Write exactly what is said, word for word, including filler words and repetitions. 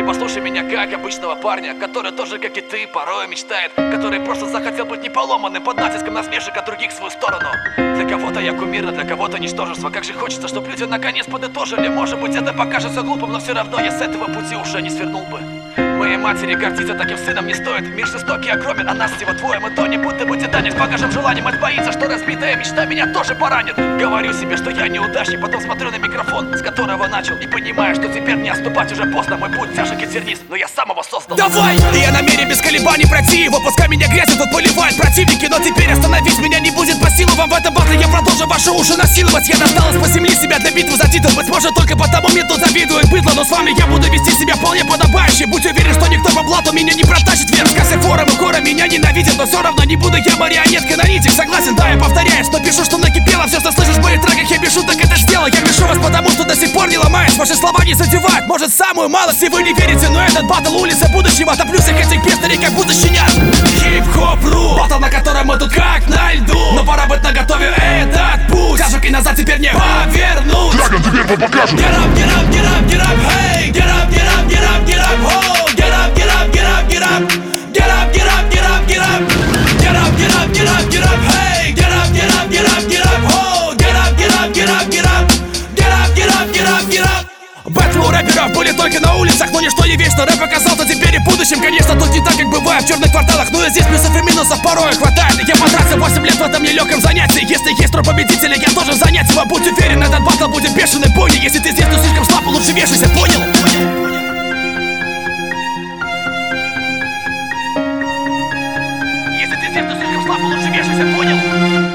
ты послушай меня как обычного парня, который тоже, как и ты, порой мечтает, который просто захотел быть не поломанным под натиском насмешек от других в свою сторону. Для кого-то я кумир, а для кого-то ничтожество. Как же хочется, чтобы люди наконец подытожили. Может быть, это покажется глупым, но все равно я с этого пути уже не свернул бы. Моей матери гордиться таким сыном не стоит. Мир жестокий и огромен, а нас всего двое. Мы тонем, будто бы титаник, с багажем желанием. Мать боится, что разбитая мечта меня тоже поранит. Говорю себе, что я неудачник, потом смотрю на микрофон, с которого начал, и понимаю, что теперь не отступать уже поздно. Мой путь тяжек и тернист, но я сам его создал. Давай! И я намерен без колебаний пройти его. Пускай меня грязью тут поливают противники, но теперь остановить меня не будет по силу. Вам в этом батле я продолжу ваши уши насиловать. Я досталась по земле себя для битвы за титул. Быть может, только потому мне тут завидует быдло. Но с вами я буду вести себя вполне подобающе. Будь уверен, что никто по блату меня не протащит вверх. Скажи форум и кора меня ненавидят, но все равно не буду я марионеткой на нитях. Согласен, да, я повторяюсь, но пишу, что накипело. Все, что слышишь в моих треках, я пишу, так это ж дело. Я пишу вас потому, что до сих пор не ломаюсь. Ваши слова не задевают, может, самую малость, и вы не верите. Но этот батл улица будущего, топлю всех этих пестрей, как будто щенят. Хип-хоп-ру, батл, на котором мы тут как на льду. Но пора быть наготове этот путь. Скажу, и назад теперь не повернуть. Драгон, теперь вам покажем. Get up, get up, get up, get up, hey. Get up, get up, get up, get up, oh. Get up, get up, get up, get up. Get up, get up, get up, get up. Get up, get up, get up, get up, hey. Get up, get up, get up, get up, oh. Get up, get up, get up, get up. Get up, get up, get up, get up. Бэтлы у рэперов были только на улицах, но ничто не вечно. Рэп оказался теперь и в будущем. Конечно, тут не так, как бывает в черных кварталах, но и здесь плюсов и минусов порой хватает. И я потратил восемь лет в этом нелегком занятии. Если есть труп победителя, я должен занять его. Будь уверен, этот батл будет бешеный бойня. Если ты здесь, то слишком слаб, лучше вешайся, понял? Если ты здесь, то слишком слаб, лучше вешайся, понял?